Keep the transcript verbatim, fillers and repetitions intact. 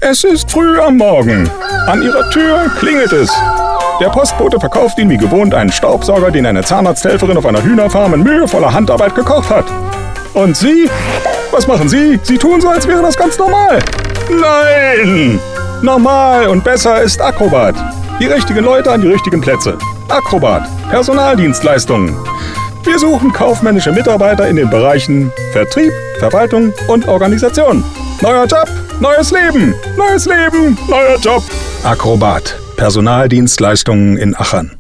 Es ist früh am Morgen. An Ihrer Tür klingelt es. Der Postbote verkauft Ihnen wie gewohnt einen Staubsauger, den eine Zahnarzthelferin auf einer Hühnerfarm in mühevoller Handarbeit gekocht hat. Und Sie? Was machen Sie? Sie tun so, als wäre das ganz normal. Nein! Normal und besser ist Acrobat. Die richtigen Leute an die richtigen Plätze. Acrobat. Personaldienstleistungen. Wir suchen kaufmännische Mitarbeiter in den Bereichen Vertrieb, Verwaltung und Organisation. Neuer Job, neues Leben. Neues Leben, neuer Job. Acrobat. Personaldienstleistungen in Achern.